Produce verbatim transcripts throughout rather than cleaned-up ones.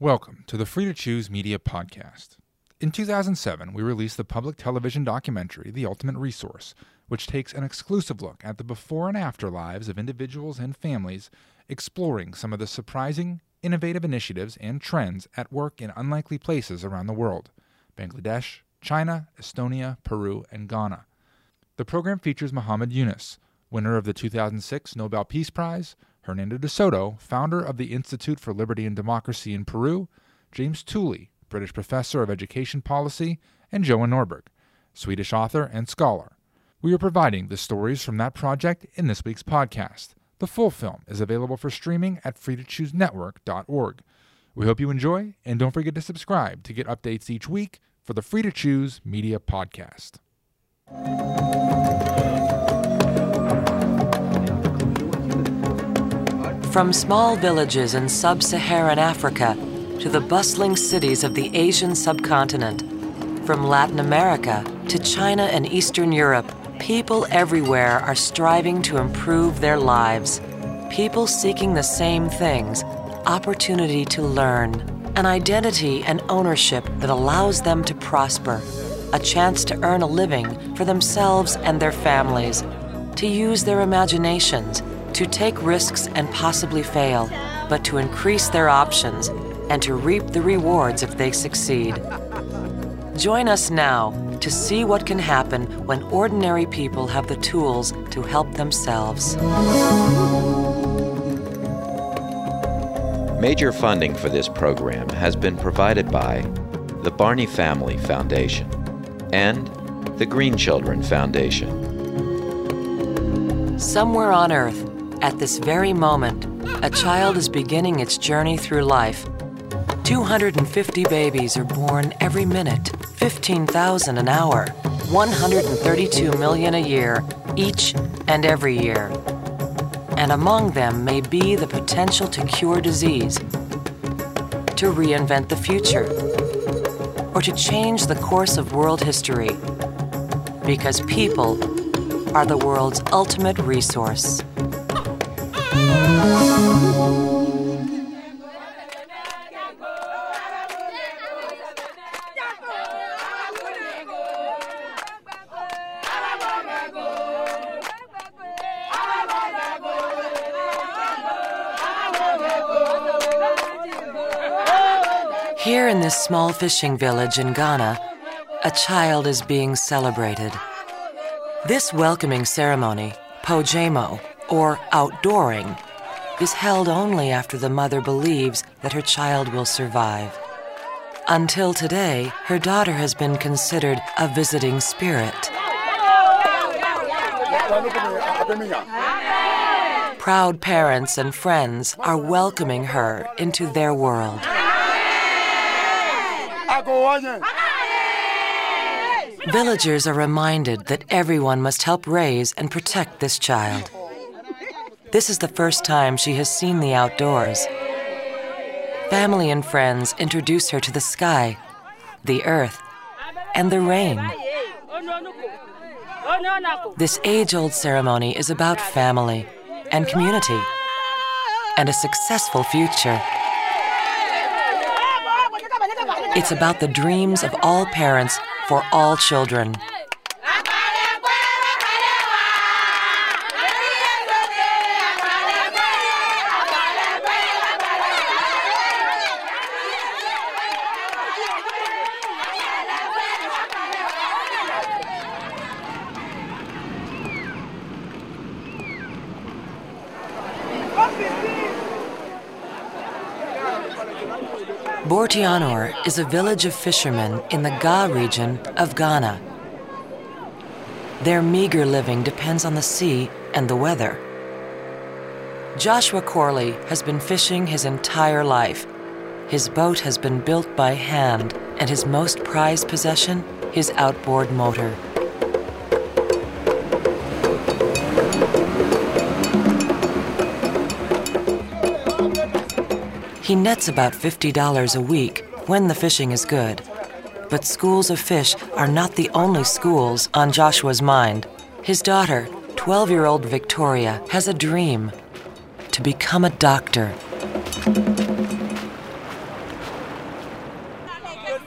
Welcome to the Free to Choose Media Podcast. In two thousand seven, we released the public television documentary, The Ultimate Resource, which takes an exclusive look at the before and after lives of individuals and families, exploring some of the surprising, innovative initiatives and trends at work in unlikely places around the world: Bangladesh, China, Estonia, Peru, and Ghana. The program features Muhammad Yunus, winner of the two thousand six Nobel Peace Prize, Hernando de Soto, founder of the Institute for Liberty and Democracy in Peru, James Tooley, British professor of education policy, and Johan Norberg, Swedish author and scholar. We are providing the stories from that project in this week's podcast. The full film is available for streaming at free to choose network dot org. We hope you enjoy, and don't forget to subscribe to get updates each week for the Free to Choose Media Podcast. From small villages in sub-Saharan Africa to the bustling cities of the Asian subcontinent, from Latin America to China and Eastern Europe, people everywhere are striving to improve their lives. People seeking the same things: opportunity to learn, an identity and ownership that allows them to prosper, a chance to earn a living for themselves and their families, to use their imaginations, to take risks and possibly fail, but to increase their options and to reap the rewards if they succeed. Join us now to see what can happen when ordinary people have the tools to help themselves. Major funding for this program has been provided by the Barney Family Foundation and the Green Children Foundation. Somewhere on Earth, at this very moment, a child is beginning its journey through life. two hundred fifty babies are born every minute, fifteen thousand an hour, one hundred thirty-two million a year, each and every year. And among them may be the potential to cure disease, to reinvent the future, or to change the course of world history. Because people are the world's ultimate resource. Here in this small fishing village in Ghana, a child is being celebrated. This welcoming ceremony, Pojemo, or outdooring, is held only after the mother believes that her child will survive. Until today, her daughter has been considered a visiting spirit. Proud parents and friends are welcoming her into their world. Villagers are reminded that everyone must help raise and protect this child. This is the first time she has seen the outdoors. Family and friends introduce her to the sky, the earth, and the rain. This age-old ceremony is about family and community and a successful future. It's about the dreams of all parents for all children. Bortianor is a village of fishermen in the Ga region of Ghana. Their meager living depends on the sea and the weather. Joshua Corley has been fishing his entire life. His boat has been built by hand, and his most prized possession, his outboard motor. He nets about fifty dollars a week when the fishing is good. But schools of fish are not the only schools on Joshua's mind. His daughter, twelve-year-old Victoria, has a dream: to become a doctor.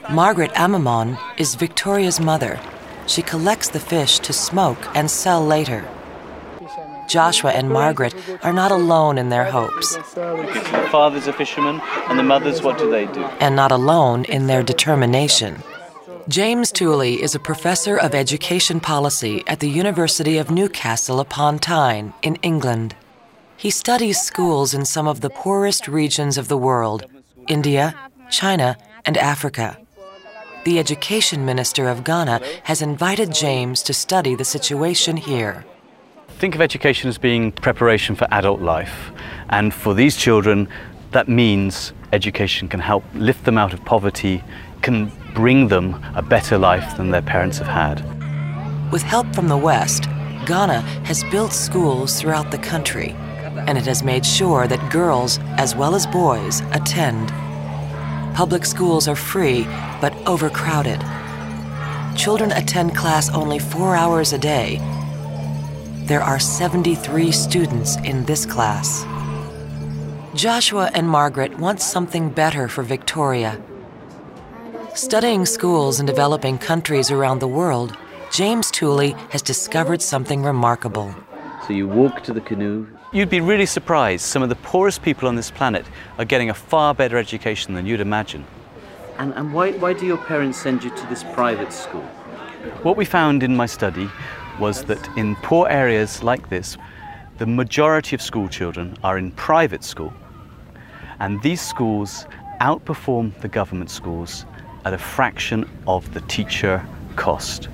Margaret Amamon is Victoria's mother. She collects the fish to smoke and sell later. Joshua and Margaret are not alone in their hopes. Because the father's a fisherman, and the mothers, what do they do? And not alone in their determination. James Tooley is a professor of education policy at the University of Newcastle upon Tyne in England. He studies schools in some of the poorest regions of the world, India, China, and Africa. The education minister of Ghana has invited James to study the situation here. Think of education as being preparation for adult life. And for these children, that means education can help lift them out of poverty, can bring them a better life than their parents have had. With help from the West, Ghana has built schools throughout the country, and it has made sure that girls, as well as boys, attend. Public schools are free, but overcrowded. Children attend class only four hours a day. There are seventy-three students in this class. Joshua and Margaret want something better for Victoria. Studying schools in developing countries around the world, James Tooley has discovered something remarkable. So you walk to the canoe. You'd be really surprised. Some of the poorest people on this planet are getting a far better education than you'd imagine. And, and why, why do your parents send you to this private school? What we found in my study was that in poor areas like this, the majority of school children are in private school. And these schools outperform the government schools at a fraction of the teacher cost.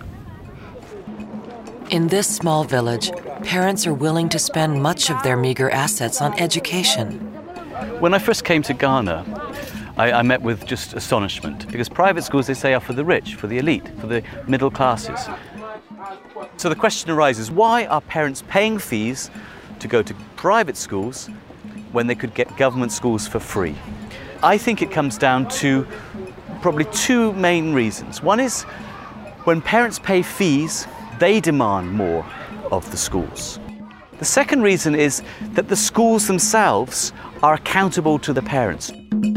In this small village, parents are willing to spend much of their meager assets on education. When I first came to Ghana, I, I met with just astonishment, because private schools, they say, are for the rich, for the elite, for the middle classes. So the question arises, why are parents paying fees to go to private schools when they could get government schools for free? I think it comes down to probably two main reasons. One is, when parents pay fees, they demand more of the schools. The second reason is that the schools themselves are accountable to the parents.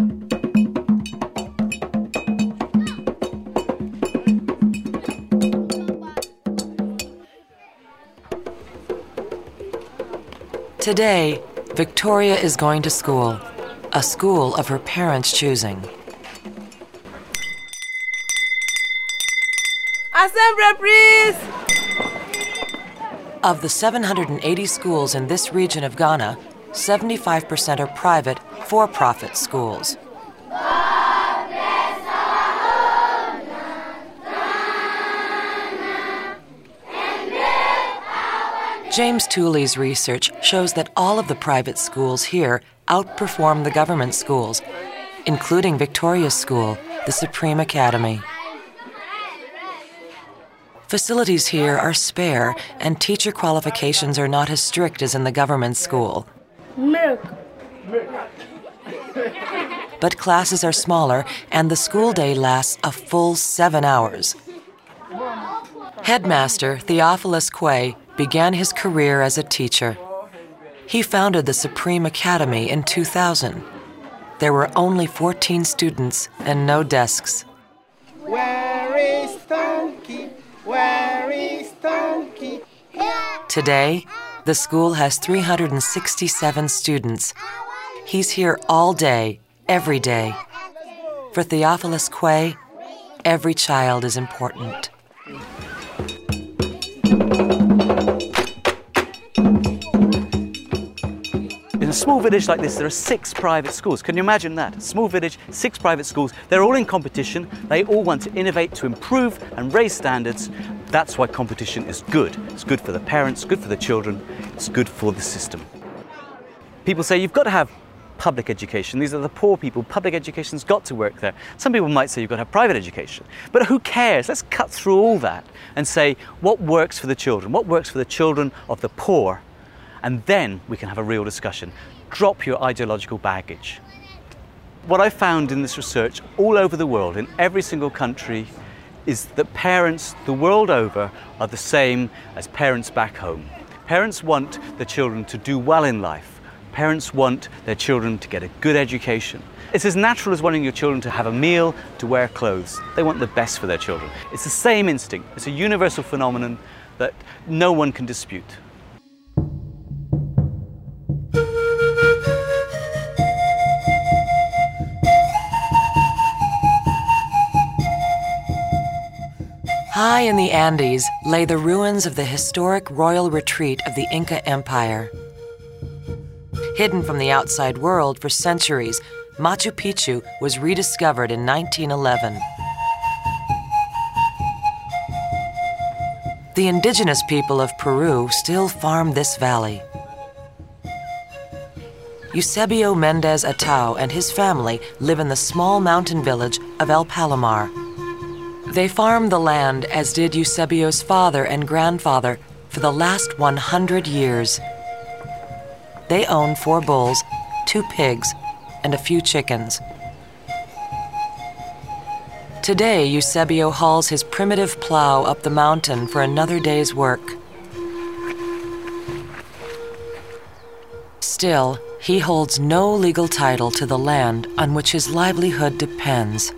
Today, Victoria is going to school, a school of her parents' choosing. Assembly, please! Of the seven hundred eighty schools in this region of Ghana, seventy-five percent are private, for-profit schools. James Tooley's research shows that all of the private schools here outperform the government schools, including Victoria's school, the Supreme Academy. Facilities here are spare, and teacher qualifications are not as strict as in the government school. Milk. But classes are smaller, and the school day lasts a full seven hours. Headmaster Theophilus Quay began his career as a teacher. He founded the Supreme Academy in two thousand. There were only fourteen students and no desks. Where is Donkey? Where is Donkey? Today, the school has three hundred sixty-seven students. He's here all day, every day. For Theophilus Quay, every child is important. In a small village like this, there are six private schools. Can you imagine that? A small village, six private schools. They're all in competition. They all want to innovate, to improve and raise standards. That's why competition is good. It's good for the parents, good for the children, it's good for the system. People say you've got to have public education. These are the poor people. Public education's got to work there. Some people might say you've got to have private education. But who cares? Let's cut through all that and say what works for the children, what works for the children of the poor, and then we can have a real discussion. Drop your ideological baggage. What I found in this research all over the world, in every single country, is that parents the world over are the same as parents back home. Parents want the children to do well in life, Parents want their children to get a good education. It's as natural as wanting your children to have a meal, to wear clothes. They want the best for their children. It's the same instinct. It's a universal phenomenon that no one can dispute. High in the Andes lay the ruins of the historic royal retreat of the Inca Empire. Hidden from the outside world for centuries, Machu Picchu was rediscovered in nineteen eleven. The indigenous people of Peru still farm this valley. Eusebio Mendez Atao and his family live in the small mountain village of El Palomar. They farmed the land, as did Eusebio's father and grandfather, for the last one hundred years. They own four bulls, two pigs, and a few chickens. Today, Eusebio hauls his primitive plow up the mountain for another day's work. Still, he holds no legal title to the land on which his livelihood depends.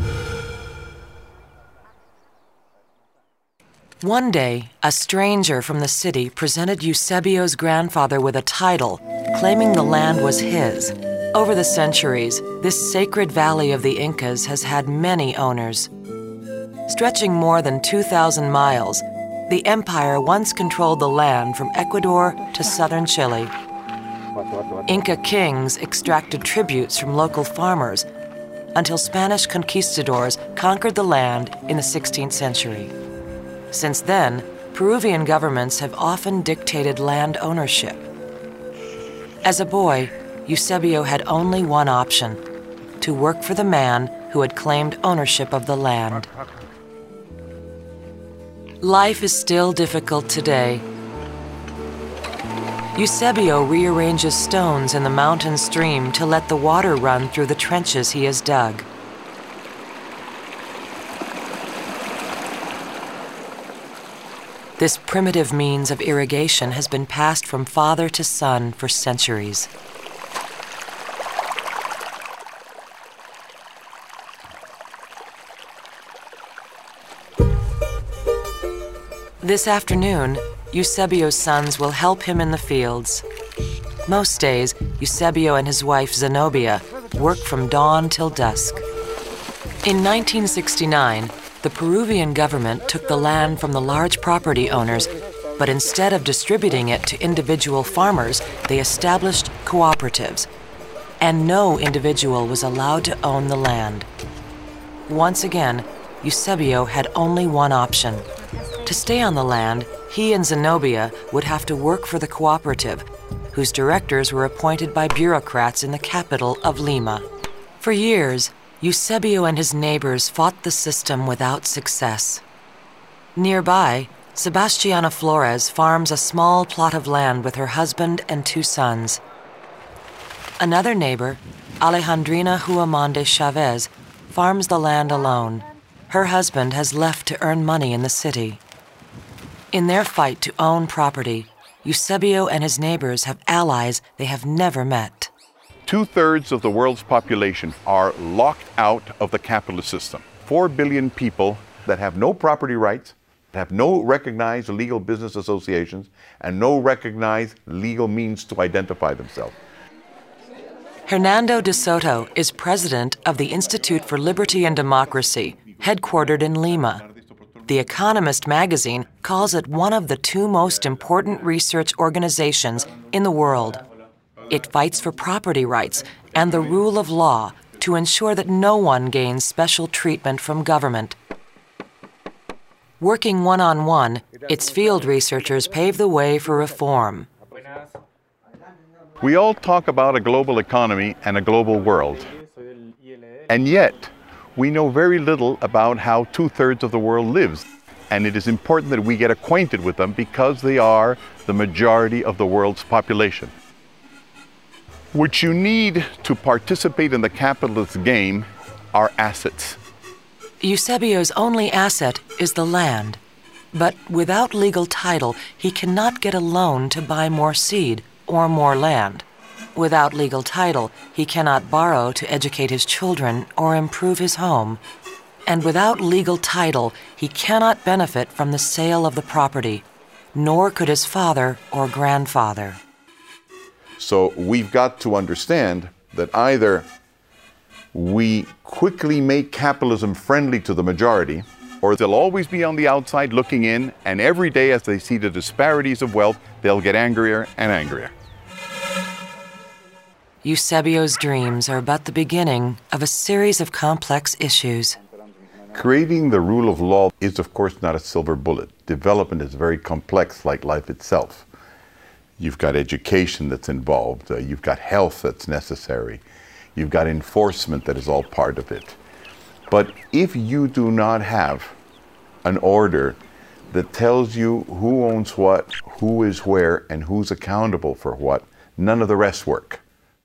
One day, a stranger from the city presented Eusebio's grandfather with a title, claiming the land was his. Over the centuries, this sacred valley of the Incas has had many owners. Stretching more than two thousand miles, the empire once controlled the land from Ecuador to southern Chile. Inca kings extracted tributes from local farmers until Spanish conquistadors conquered the land in the sixteenth century. Since then, Peruvian governments have often dictated land ownership. As a boy, Eusebio had only one option: to work for the man who had claimed ownership of the land. Life is still difficult today. Eusebio rearranges stones in the mountain stream to let the water run through the trenches he has dug. This primitive means of irrigation has been passed from father to son for centuries. This afternoon, Eusebio's sons will help him in the fields. Most days, Eusebio and his wife Zenobia work from dawn till dusk. In nineteen sixty-nine, the Peruvian government took the land from the large property owners, but instead of distributing it to individual farmers, they established cooperatives, and no individual was allowed to own the land. Once again, Eusebio had only one option. To stay on the land, he and Zenobia would have to work for the cooperative, whose directors were appointed by bureaucrats in the capital of Lima. For years, Eusebio and his neighbors fought the system without success. Nearby, Sebastiana Flores farms a small plot of land with her husband and two sons. Another neighbor, Alejandrina Huamonde Chavez, farms the land alone. Her husband has left to earn money in the city. In their fight to own property, Eusebio and his neighbors have allies they have never met. Two-thirds of the world's population are locked out of the capitalist system. Four billion people that have no property rights, have no recognized legal business associations, and no recognized legal means to identify themselves. Hernando de Soto is president of the Institute for Liberty and Democracy, headquartered in Lima. The Economist magazine calls it one of the two most important research organizations in the world. It fights for property rights and the rule of law to ensure that no one gains special treatment from government. Working one-on-one, its field researchers pave the way for reform. We all talk about a global economy and a global world. And yet, we know very little about how two-thirds of the world lives. And it is important that we get acquainted with them because they are the majority of the world's population. What you need to participate in the capitalist game are assets. Eusebio's only asset is the land. But without legal title, he cannot get a loan to buy more seed or more land. Without legal title, he cannot borrow to educate his children or improve his home. And without legal title, he cannot benefit from the sale of the property, nor could his father or grandfather. So we've got to understand that either we quickly make capitalism friendly to the majority, or they'll always be on the outside looking in, and every day as they see the disparities of wealth, they'll get angrier and angrier. Eusebio's dreams are but the beginning of a series of complex issues. Creating the rule of law is, of course, not a silver bullet. Development is very complex, like life itself. You've got education that's involved. Uh, you've got health that's necessary. You've got enforcement that is all part of it. But if you do not have an order that tells you who owns what, who is where, and who's accountable for what, none of the rest work.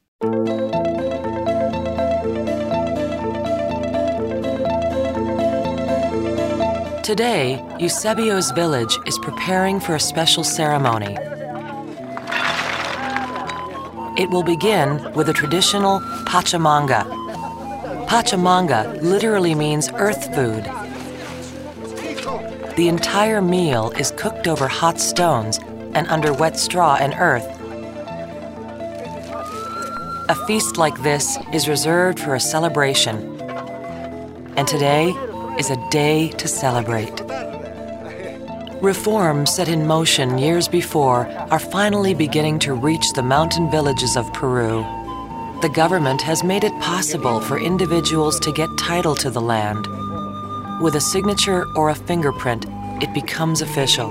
Today, Eusebio's village is preparing for a special ceremony. It will begin with a traditional pachamanga. Pachamanga literally means earth food. The entire meal is cooked over hot stones and under wet straw and earth. A feast like this is reserved for a celebration, and today is a day to celebrate. Reforms set in motion years before are finally beginning to reach the mountain villages of Peru. The government has made it possible for individuals to get title to the land. With a signature or a fingerprint, it becomes official.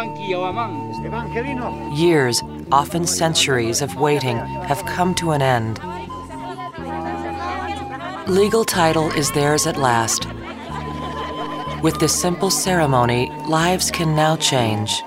Years, often centuries of waiting have come to an end. Legal title is theirs at last. With this simple ceremony, lives can now change.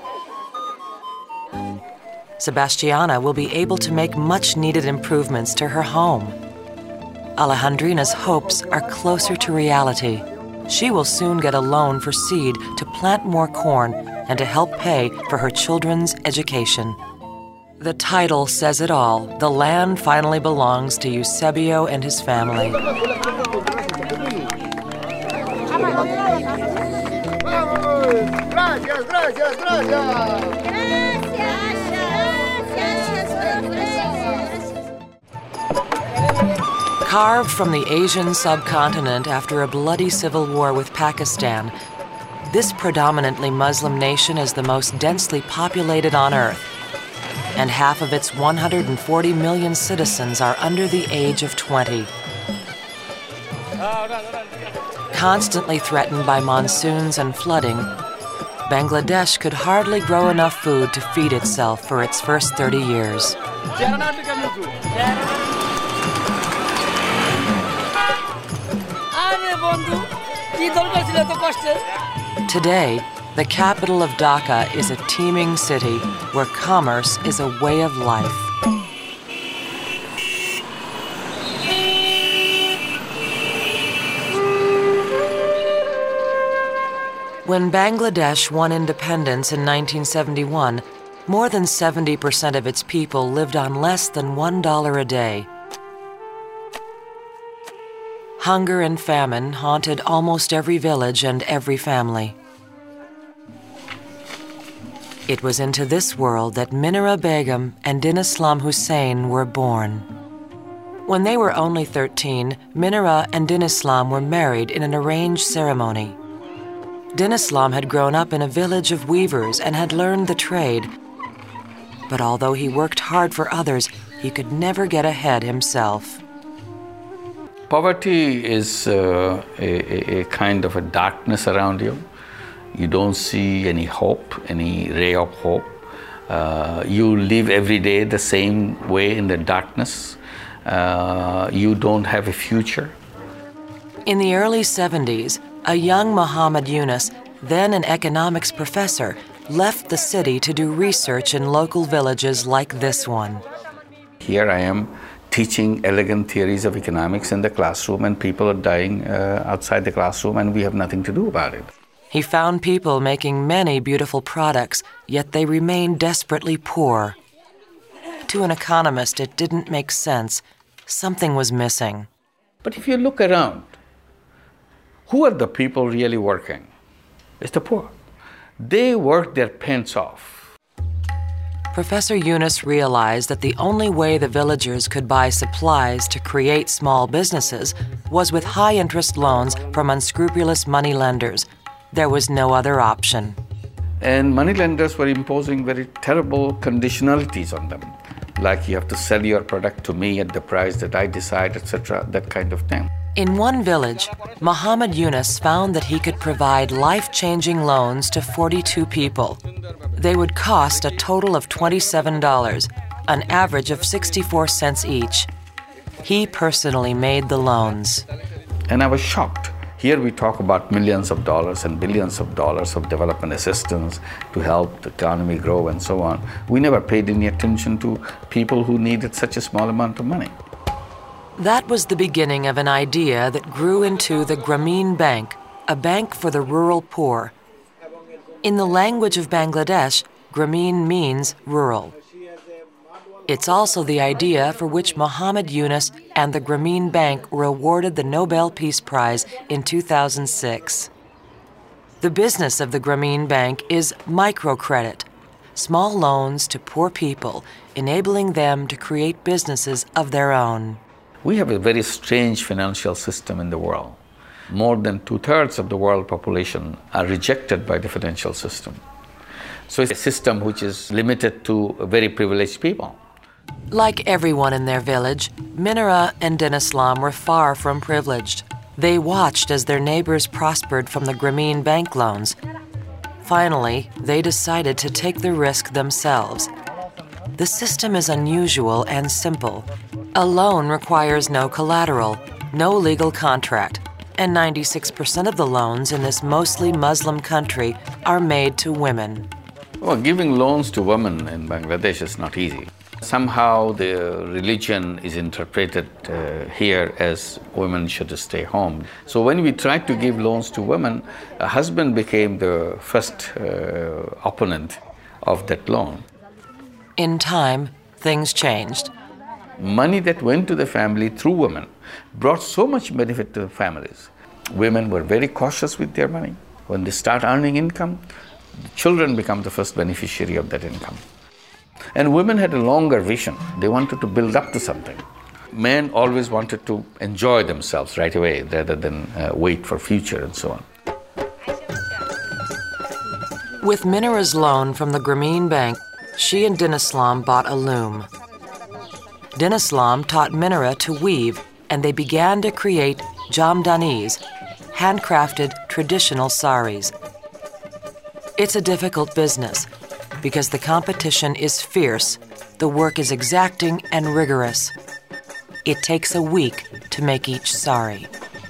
Sebastiana will be able to make much-needed improvements to her home. Alejandrina's hopes are closer to reality. She will soon get a loan for seed to plant more corn and to help pay for her children's education. The title says it all. The land finally belongs to Eusebio and his family. Gracias, gracias, gracias. Carved from the Asian subcontinent after a bloody civil war with Pakistan, this predominantly Muslim nation is the most densely populated on Earth, and half of its one hundred forty million citizens are under the age of twenty. Constantly threatened by monsoons and flooding, Bangladesh could hardly grow enough food to feed itself for its first thirty years. Today, the capital of Dhaka is a teeming city where commerce is a way of life. When Bangladesh won independence in nineteen seventy-one, more than seventy percent of its people lived on less than one dollar a day. Hunger and famine haunted almost every village and every family. It was into this world that Minira Begum and Din Islam Hussein were born. When they were only thirteen, Minira and Din Islam were married in an arranged ceremony. Din Islam had grown up in a village of weavers and had learned the trade. But although he worked hard for others, he could never get ahead himself. Poverty is uh, a, a kind of a darkness around you. You don't see any hope, any ray of hope. Uh, you live every day the same way in the darkness. Uh, you don't have a future. In the early seventies, a young Muhammad Yunus, then an economics professor, left the city to do research in local villages like this one. Here I am teaching elegant theories of economics in the classroom, and people are dying uh, outside the classroom, and we have nothing to do about it. He found people making many beautiful products, yet they remained desperately poor. To an economist, it didn't make sense. Something was missing. But if you look around, who are the people really working? It's the poor. They work their pants off. Professor Yunus realized that the only way the villagers could buy supplies to create small businesses was with high-interest loans from unscrupulous moneylenders. There was no other option. And moneylenders were imposing very terrible conditionalities on them, like you have to sell your product to me at the price that I decide, et cetera, that kind of thing. In one village, Muhammad Yunus found that he could provide life-changing loans to forty-two people. They would cost a total of twenty-seven dollars, an average of sixty-four cents each. He personally made the loans. And I was shocked. Here we talk about millions of dollars and billions of dollars of development assistance to help the economy grow and so on. We never paid any attention to people who needed such a small amount of money. That was the beginning of an idea that grew into the Grameen Bank, a bank for the rural poor. In the language of Bangladesh, Grameen means rural. It's also the idea for which Muhammad Yunus and the Grameen Bank were awarded the Nobel Peace Prize in two thousand six. The business of the Grameen Bank is microcredit, small loans to poor people, enabling them to create businesses of their own. We have a very strange financial system in the world. More than two-thirds of the world population are rejected by the financial system. So it's a system which is limited to very privileged people. Like everyone in their village, Minara and Din Islam were far from privileged. They watched as their neighbors prospered from the Grameen Bank loans. Finally, they decided to take the risk themselves. The system is unusual and simple. A loan requires no collateral, no legal contract, and ninety-six percent of the loans in this mostly Muslim country are made to women. Well, giving loans to women in Bangladesh is not easy. Somehow the religion is interpreted uh, here as women should stay home. So when we tried to give loans to women, a husband became the first uh, opponent of that loan. In time, things changed. Money that went to the family through women brought so much benefit to the families. Women were very cautious with their money. When they start earning income, the children become the first beneficiary of that income. And women had a longer vision. They wanted to build up to something. Men always wanted to enjoy themselves right away rather than uh, wait for future and so on. With Minara's loan from the Grameen Bank, she and Din Islam bought a loom. Din Islam taught Minara to weave, and they began to create jamdanis, handcrafted traditional saris. It's a difficult business because the competition is fierce, the work is exacting and rigorous. It takes a week to make each sari.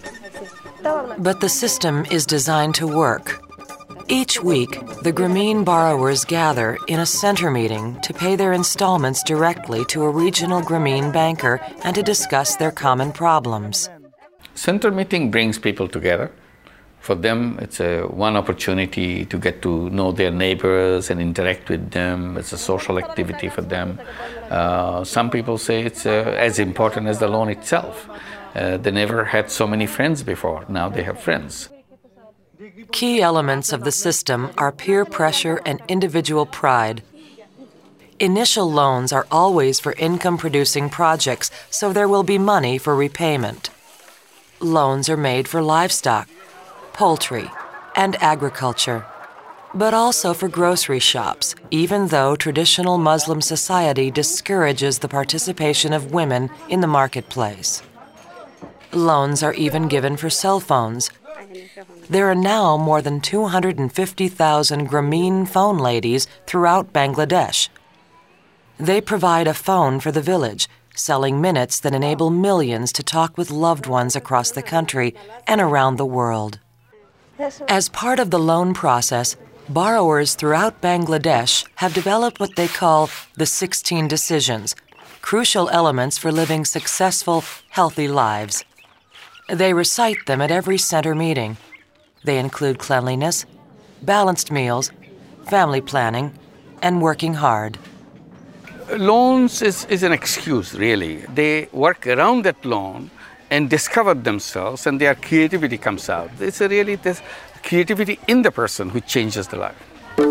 But the system is designed to work. Each week, the Grameen borrowers gather in a center meeting to pay their installments directly to a regional Grameen banker and to discuss their common problems. Center meeting brings people together. For them, it's a one opportunity to get to know their neighbors and interact with them. It's a social activity for them. Uh, some people say it's uh, as important as the loan itself. Uh, they never had so many friends before. Now they have friends. Key elements of the system are peer pressure and individual pride. Initial loans are always for income-producing projects, so there will be money for repayment. Loans are made for livestock, poultry, and agriculture, but also for grocery shops, even though traditional Muslim society discourages the participation of women in the marketplace. Loans are even given for cell phones. There are now more than two hundred fifty thousand Grameen phone ladies throughout Bangladesh. They provide a phone for the village, selling minutes that enable millions to talk with loved ones across the country and around the world. As part of the loan process, borrowers throughout Bangladesh have developed what they call the sixteen decisions, crucial elements for living successful, healthy lives. They recite them at every center meeting. They include cleanliness, balanced meals, family planning, and working hard. Loans is, is an excuse, really. They work around that loan and discover themselves, and their creativity comes out. It's a really this creativity in the person who changes the life.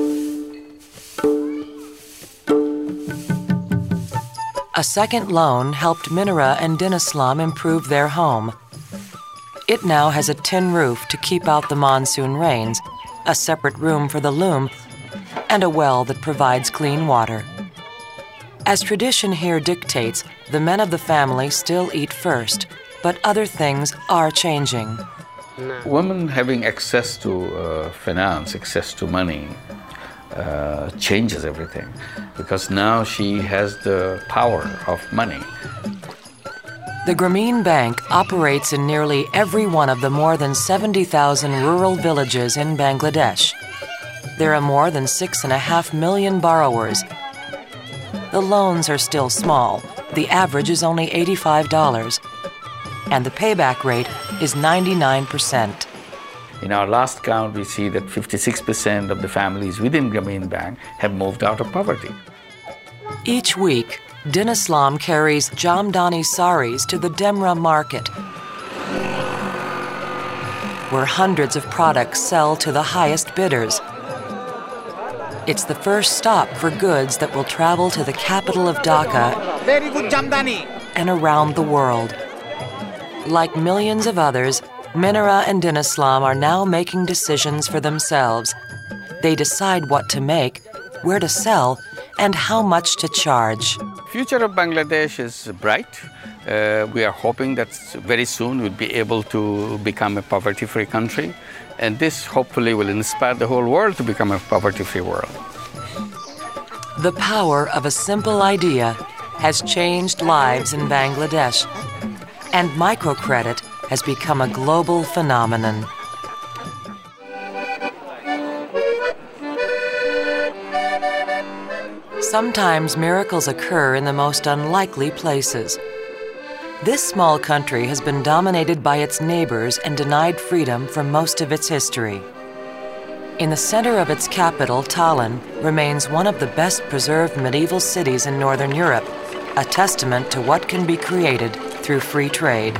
A second loan helped Minara and Din Islam improve their home. It now has a tin roof to keep out the monsoon rains, a separate room for the loom, and a well that provides clean water. As tradition here dictates, the men of the family still eat first, but other things are changing. Women having access to uh, finance, access to money, uh, changes everything, because now she has the power of money. The Grameen Bank operates in nearly every one of the more than seventy thousand rural villages in Bangladesh. There are more than six and a half million borrowers. The loans are still small. The average is only eighty-five dollars. And the payback rate is ninety-nine percent. In our last count, we see that fifty-six percent of the families within Grameen Bank have moved out of poverty. Each week, Din Islam carries Jamdani saris to the Demra market, where hundreds of products sell to the highest bidders. It's the first stop for goods that will travel to the capital of Dhaka Very good Jamdani. and around the world. Like millions of others, Minara and Din Islam are now making decisions for themselves. They decide what to make, where to sell, and how much to charge. Future of Bangladesh is bright. Uh, we are hoping that very soon we'll be able to become a poverty-free country. And this hopefully will inspire the whole world to become a poverty-free world. The power of a simple idea has changed lives in Bangladesh, and microcredit has become a global phenomenon. Sometimes miracles occur in the most unlikely places. This small country has been dominated by its neighbors and denied freedom for most of its history. In the center of its capital, Tallinn remains one of the best preserved medieval cities in Northern Europe, a testament to what can be created through free trade.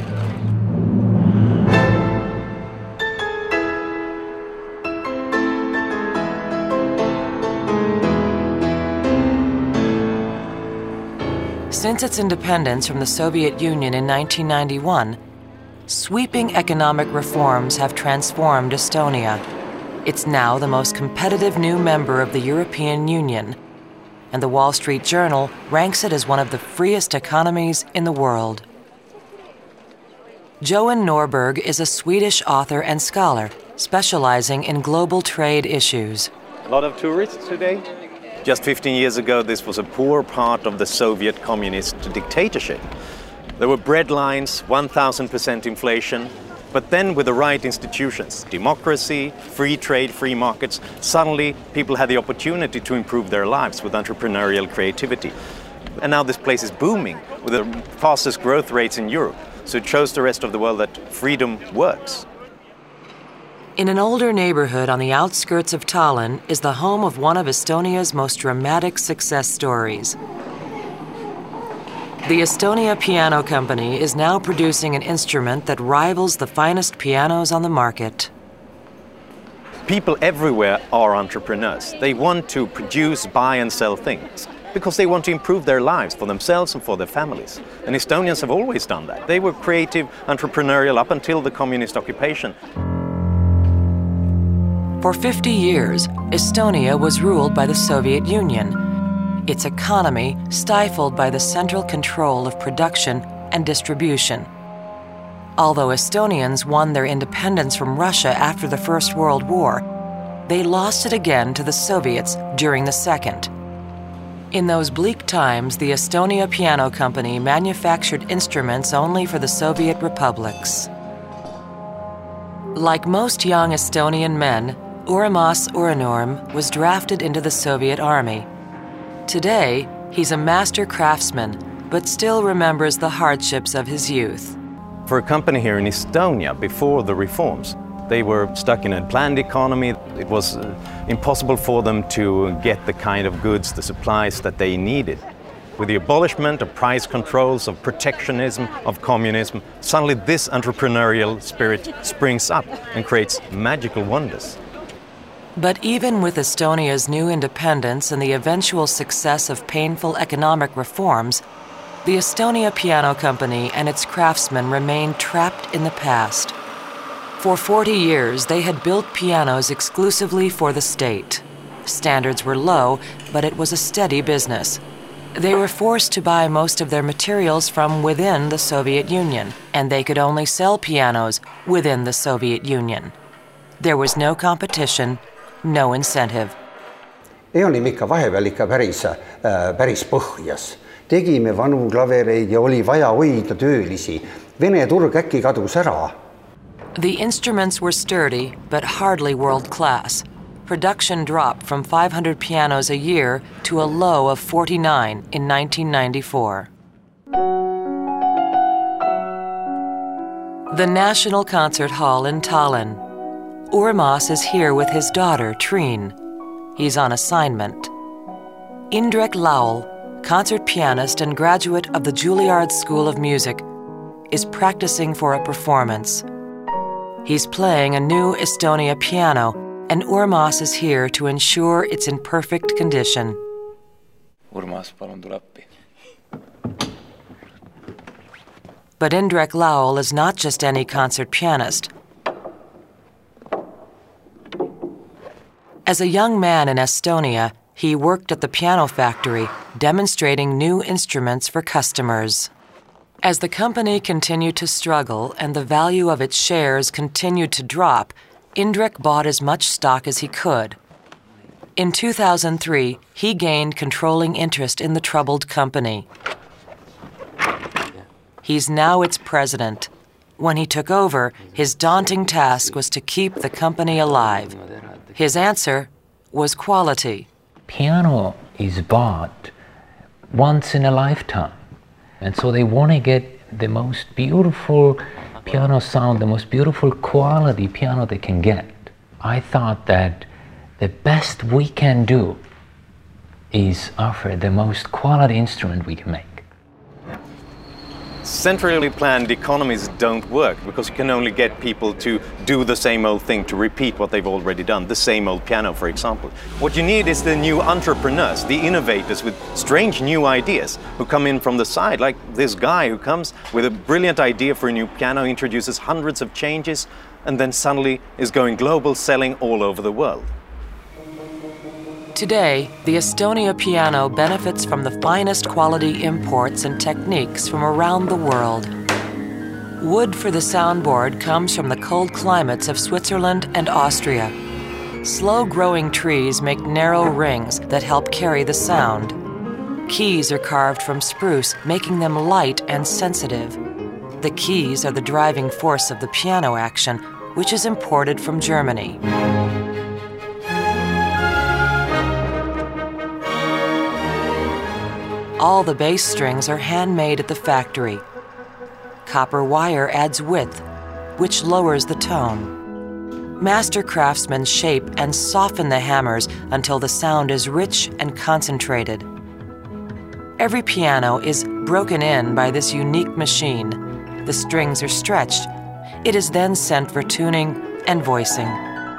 Since its independence from the Soviet Union in nineteen ninety-one, sweeping economic reforms have transformed Estonia. It's now the most competitive new member of the European Union, and the Wall Street Journal ranks it as one of the freest economies in the world. Johan Norberg is a Swedish author and scholar specializing in global trade issues. A lot of tourists today. Just fifteen years ago, this was a poor part of the Soviet communist dictatorship. There were bread lines, one thousand percent inflation, but then with the right institutions, democracy, free trade, free markets, suddenly people had the opportunity to improve their lives with entrepreneurial creativity. And now this place is booming with the fastest growth rates in Europe. So it shows the rest of the world that freedom works. In an older neighborhood on the outskirts of Tallinn is the home of one of Estonia's most dramatic success stories. The Estonia Piano Company is now producing an instrument that rivals the finest pianos on the market. People everywhere are entrepreneurs. They want to produce, buy and sell things because they want to improve their lives for themselves and for their families. And Estonians have always done that. They were creative, entrepreneurial up until the communist occupation. For fifty years, Estonia was ruled by the Soviet Union, its economy stifled by the central control of production and distribution. Although Estonians won their independence from Russia after the First World War, they lost it again to the Soviets during the Second. In those bleak times, the Estonia Piano Company manufactured instruments only for the Soviet republics. Like most young Estonian men, Urmas Uranurm was drafted into the Soviet army. Today, he's a master craftsman, but still remembers the hardships of his youth. For a company here in Estonia, before the reforms, They were stuck in a planned economy. It was uh, impossible for them to get the kind of goods, the supplies that they needed. With the abolishment of price controls, of protectionism, of communism, suddenly this entrepreneurial spirit springs up and creates magical wonders. But even with Estonia's new independence and the eventual success of painful economic reforms, the Estonia Piano Company and its craftsmen remained trapped in the past. For forty years, they had built pianos exclusively for the state. Standards were low, but it was a steady business. They were forced to buy most of their materials from within the Soviet Union, and they could only sell pianos within the Soviet Union. There was no competition, no incentive. Me olime ikka vahepeal ikka päris, äh, päris põhjas. Tegime vanu klavereid ja oli vaja hoida töölisi. Vene turg äkki kadus ära. The instruments were sturdy, but hardly world-class. Production dropped from five hundred pianos a year to a low of forty-nine in nineteen ninety-four. The National Concert Hall in Tallinn. Urmas is here with his daughter, Triin. He's on assignment. Indrek Laul, concert pianist and graduate of the Juilliard School of Music, is practicing for a performance. He's playing a new Estonia piano, and Urmas is here to ensure it's in perfect condition. Urmas, palun tule appi. But Indrek Laul is not just any concert pianist. As a young man in Estonia, he worked at the piano factory, demonstrating new instruments for customers. As the company continued to struggle and the value of its shares continued to drop, Indrek bought as much stock as he could. In two thousand three, he gained controlling interest in the troubled company. He's now its president. When he took over, his daunting task was to keep the company alive. His answer was quality. Piano is bought once in a lifetime. And so they want to get the most beautiful piano sound, the most beautiful quality piano they can get. I thought that the best we can do is offer the most quality instrument we can make. Centrally planned economies don't work because you can only get people to do the same old thing, to repeat what they've already done, the same old piano, for example. What you need is the new entrepreneurs, the innovators with strange new ideas who come in from the side, like this guy who comes with a brilliant idea for a new piano, introduces hundreds of changes, and then suddenly is going global, selling all over the world. Today, the Estonia piano benefits from the finest quality imports and techniques from around the world. Wood for the soundboard comes from the cold climates of Switzerland and Austria. Slow-growing trees make narrow rings that help carry the sound. Keys are carved from spruce, making them light and sensitive. The keys are the driving force of the piano action, which is imported from Germany. All the bass strings are handmade at the factory. Copper wire adds width, which lowers the tone. Master craftsmen shape and soften the hammers until the sound is rich and concentrated. Every piano is broken in by this unique machine. The strings are stretched. It is then sent for tuning and voicing.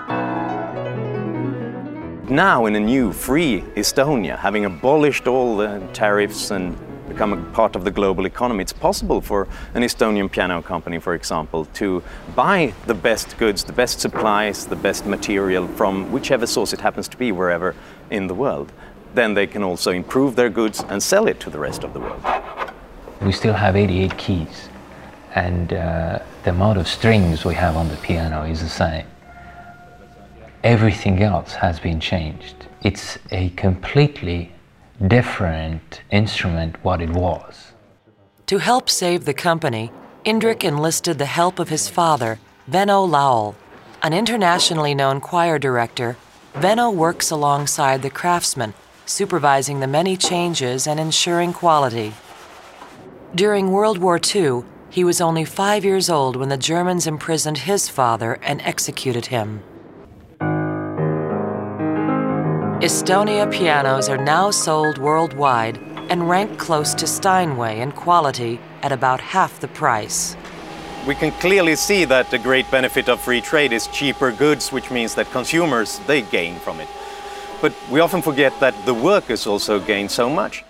Now, in a new, free Estonia, having abolished all the tariffs and become a part of the global economy, it's possible for an Estonian piano company, for example, to buy the best goods, the best supplies, the best material from whichever source it happens to be, wherever in the world. Then they can also improve their goods and sell it to the rest of the world. We still have eighty-eight keys, and uh, the amount of strings we have on the piano is the same. Everything else has been changed. It's a completely different instrument what it was. To help save the company, Indrek enlisted the help of his father, Venno Laul. An internationally known choir director, Venno works alongside the craftsmen, supervising the many changes and ensuring quality. During World War Two, He was only five years old when the Germans imprisoned his father and executed him. Estonia pianos are now sold worldwide and rank close to Steinway in quality at about half the price. We can clearly see that the great benefit of free trade is cheaper goods, which means that consumers, they gain from it. But we often forget that the workers also gain so much.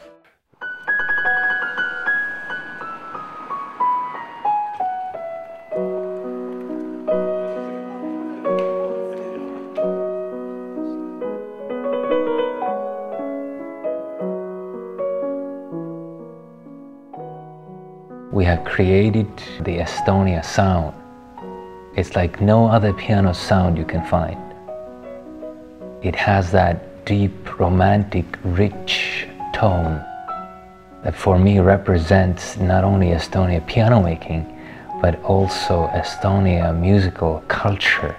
We have created the Estonia sound. It's like no other piano sound you can find. It has that deep, romantic, rich tone that for me represents not only Estonia piano making, but also Estonia musical culture.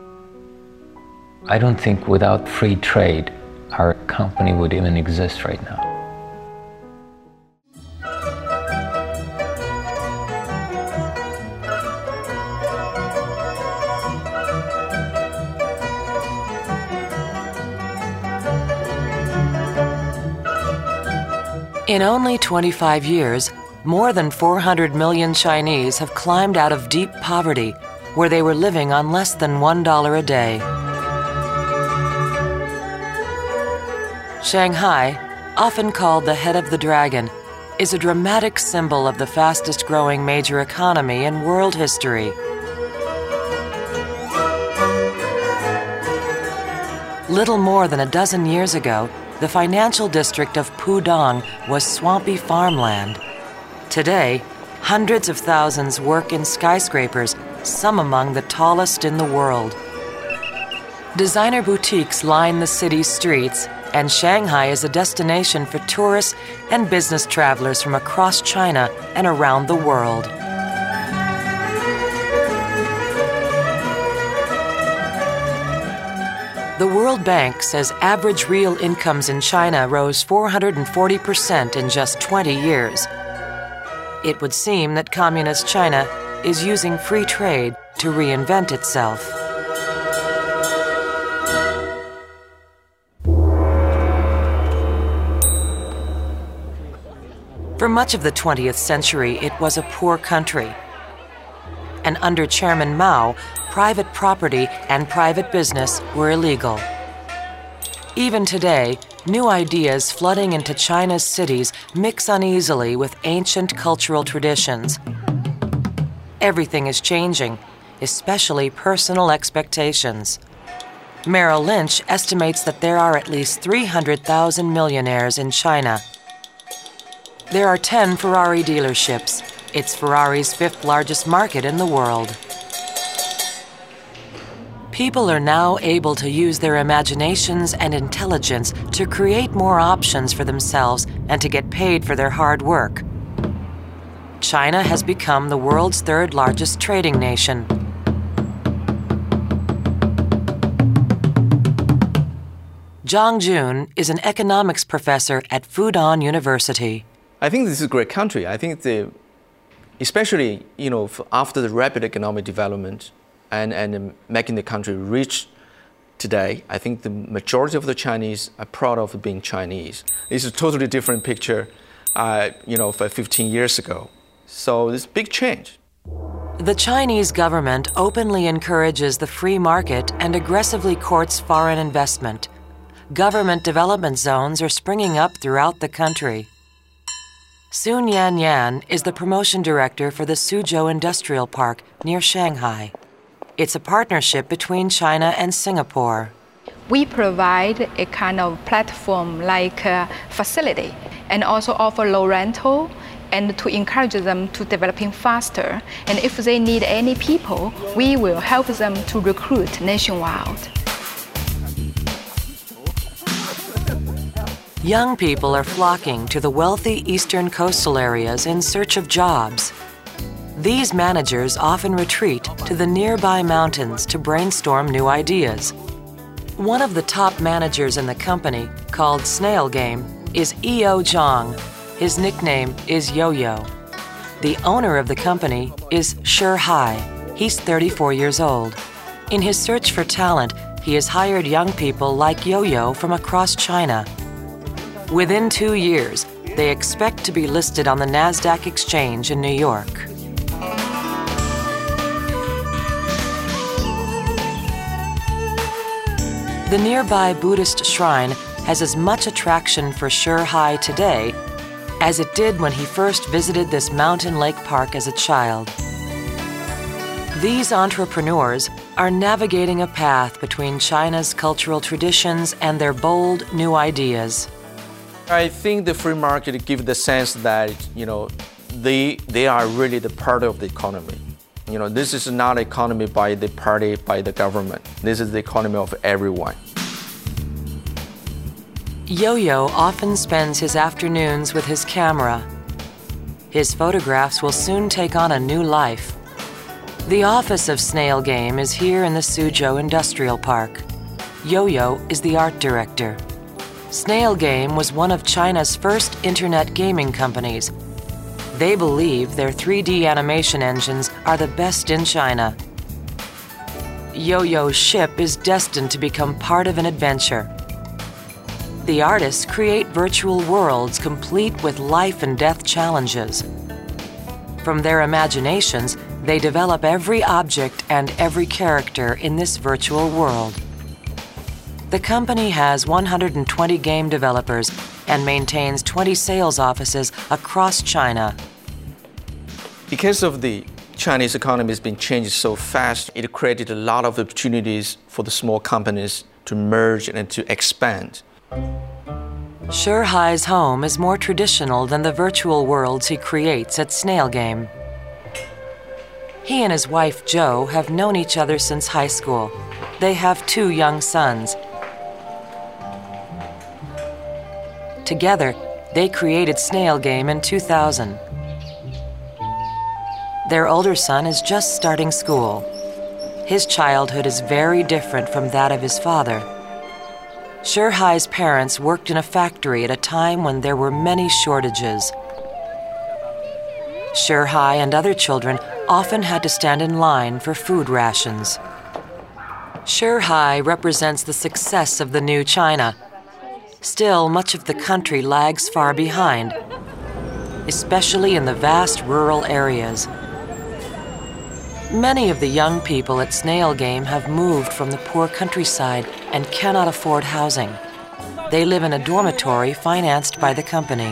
I don't think without free trade, our company would even exist right now. In only twenty-five years, more than four hundred million Chinese have climbed out of deep poverty, where they were living on less than one dollar a day. Shanghai, often called the head of the dragon, is a dramatic symbol of the fastest-growing major economy in world history. Little more than a dozen years ago, the financial district of Pudong was swampy farmland. Today, hundreds of thousands work in skyscrapers, some among the tallest in the world. Designer boutiques line the city's streets, and Shanghai is a destination for tourists and business travelers from across China and around the world. The World Bank says average real incomes in China rose four hundred forty percent in just twenty years. It would seem that Communist China is using free trade to reinvent itself. For much of the twentieth century, it was a poor country. And under Chairman Mao, private property and private business were illegal. Even today, new ideas flooding into China's cities mix uneasily with ancient cultural traditions. Everything is changing, especially personal expectations. Merrill Lynch estimates that there are at least three hundred thousand millionaires in China. There are ten Ferrari dealerships. It's Ferrari's fifth largest market in the world. People are now able to use their imaginations and intelligence to create more options for themselves and to get paid for their hard work. China has become the world's third largest trading nation. Zhang Jun is an economics professor at Fudan University. I think this is a great country. I think the especially, you know, after the rapid economic development and, and making the country rich today, I think the majority of the Chinese are proud of being Chinese. It's a totally different picture, uh, you know, for fifteen years ago. So it's a big change. The Chinese government openly encourages the free market and aggressively courts foreign investment. Government development zones are springing up throughout the country. Sun Yan Yan is the promotion director for the Suzhou Industrial Park near Shanghai. It's a partnership between China and Singapore. We provide a kind of platform-like uh, facility and also offer low rental and to encourage them to developing faster. And if they need any people, we will help them to recruit nationwide. Young people are flocking to the wealthy eastern coastal areas in search of jobs. These managers often retreat to the nearby mountains to brainstorm new ideas. One of the top managers in the company, called Snail Game, is E O Zhang. His nickname is Yo-Yo. The owner of the company is Shi Hai. He's thirty-four years old. In his search for talent, he has hired young people like Yo-Yo from across China. Within two years, they expect to be listed on the NASDAQ exchange in New York. The nearby Buddhist shrine has as much attraction for Shi Hai today as it did when he first visited this mountain lake park as a child. These entrepreneurs are navigating a path between China's cultural traditions and their bold new ideas. I think the free market gives the sense that, you know, they, they are really the part of the economy. You know, this is not an economy by the party, by the government. This is the economy of everyone. Yo-Yo often spends his afternoons with his camera. His photographs will soon take on a new life. The office of Snail Game is here in the Suzhou Industrial Park. Yo-Yo is the art director. Snail Game was one of China's first internet gaming companies. They believe their three D animation engines are the best in China. Yo-Yo's ship is destined to become part of an adventure. The artists create virtual worlds complete with life and death challenges. From their imaginations, they develop every object and every character in this virtual world. The company has one hundred twenty game developers and maintains twenty sales offices across China. Because of the Chinese economy has been changed so fast, it created a lot of opportunities for the small companies to merge and to expand. Shi Hai's home is more traditional than the virtual worlds he creates at Snail Game. He and his wife Jo have known each other since high school. They have two young sons. Together, they created Snail Game in two thousand. Their older son is just starting school. His childhood is very different from that of his father. Shi Hai's parents worked in a factory at a time when there were many shortages. Shi Hai and other children often had to stand in line for food rations. Shi Hai represents the success of the new China. Still, much of the country lags far behind, especially in the vast rural areas. Many of the young people at Snail Game have moved from the poor countryside and cannot afford housing. They live in a dormitory financed by the company.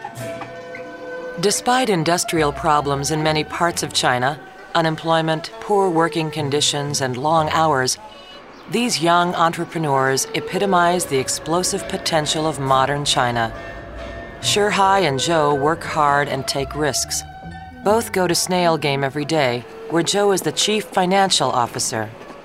Despite industrial problems in many parts of China, unemployment, poor working conditions, and long hours, these young entrepreneurs epitomize the explosive potential of modern China. Shi Hai and Jo work hard and take risks. Both go to Snail Game every day, where Jo is the chief financial officer.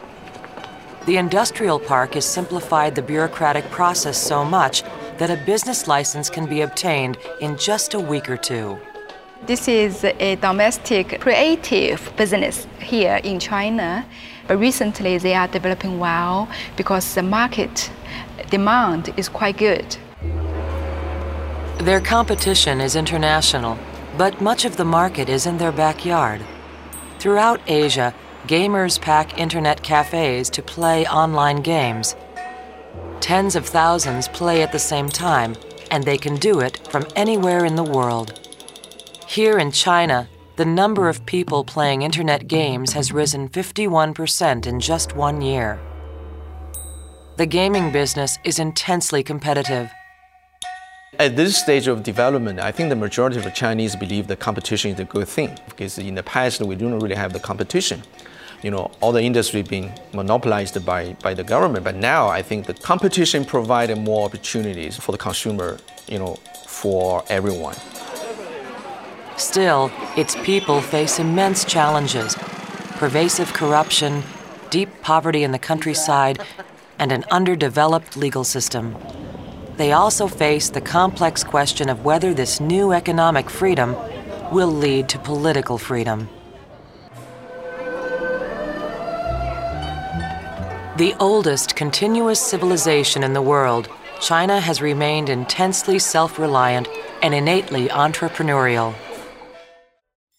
The industrial park has simplified the bureaucratic process so much that a business license can be obtained in just a week or two. This is a domestic creative business here in China, but recently they are developing well because the market demand is quite good. Their competition is international, but much of the market is in their backyard. Throughout Asia, gamers pack internet cafes to play online games. Tens of thousands play at the same time, and they can do it from anywhere in the world. Here in China, the number of people playing internet games has risen fifty-one percent in just one year. The gaming business is intensely competitive. At this stage of development, I think the majority of the Chinese believe that competition is a good thing, because in the past we don't really have the competition. You know, all the industry being monopolized by, by the government, but now I think the competition provides more opportunities for the consumer, you know, for everyone. Still, its people face immense challenges: pervasive corruption, deep poverty in the countryside, and an underdeveloped legal system. They also face the complex question of whether this new economic freedom will lead to political freedom. The oldest continuous civilization in the world, China has remained intensely self-reliant and innately entrepreneurial.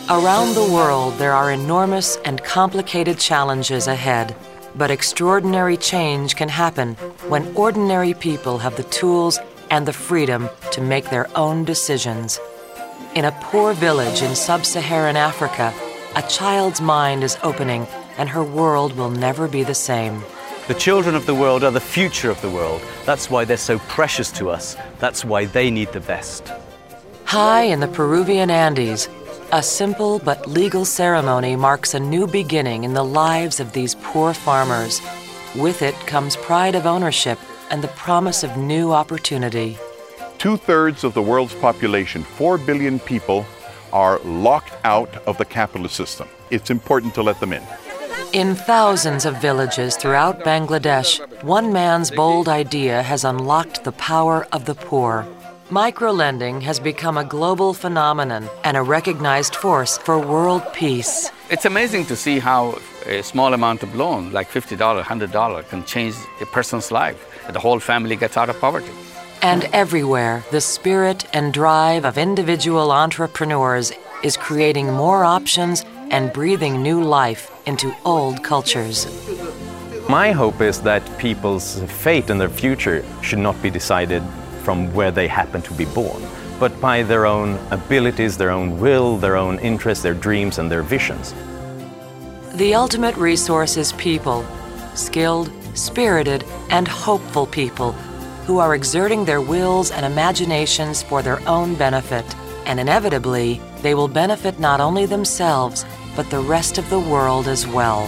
Around the world, there are enormous and complicated challenges ahead. But extraordinary change can happen when ordinary people have the tools and the freedom to make their own decisions. In a poor village in sub-Saharan Africa, a child's mind is opening and her world will never be the same. The children of the world are the future of the world. That's why they're so precious to us. That's why they need the best. High in the Peruvian Andes, a simple but legal ceremony marks a new beginning in the lives of these poor farmers. With it comes pride of ownership and the promise of new opportunity. Two-thirds of the world's population, four billion people, are locked out of the capitalist system. It's important to let them in. In thousands of villages throughout Bangladesh, one man's bold idea has unlocked the power of the poor. Microlending has become a global phenomenon and a recognized force for world peace. It's amazing to see how a small amount of loan, like fifty dollars, one hundred dollars, can change a person's life. The whole family gets out of poverty. And everywhere, the spirit and drive of individual entrepreneurs is creating more options and breathing new life into old cultures. My hope is that people's fate and their future should not be decided from where they happen to be born, but by their own abilities, their own will, their own interests, their dreams and their visions. The ultimate resource is people, skilled, spirited, and hopeful people who are exerting their wills and imaginations for their own benefit. And inevitably, they will benefit not only themselves, but the rest of the world as well.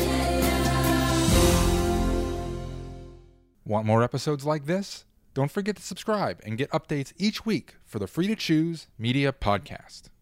Want more episodes like this? Don't forget to subscribe and get updates each week for the Free to Choose Media Podcast.